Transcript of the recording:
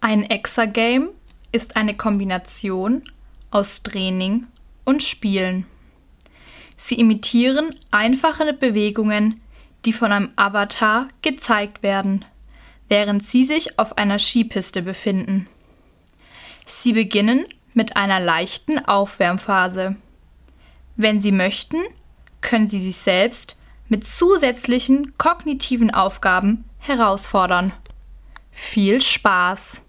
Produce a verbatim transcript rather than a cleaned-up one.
Ein Exergame ist eine Kombination aus Training und Spielen. Sie imitieren einfache Bewegungen, die von einem Avatar gezeigt werden, während sie sich auf einer Skipiste befinden. Sie beginnen mit einer leichten Aufwärmphase. Wenn Sie möchten, können Sie sich selbst mit zusätzlichen kognitiven Aufgaben herausfordern. Viel Spaß!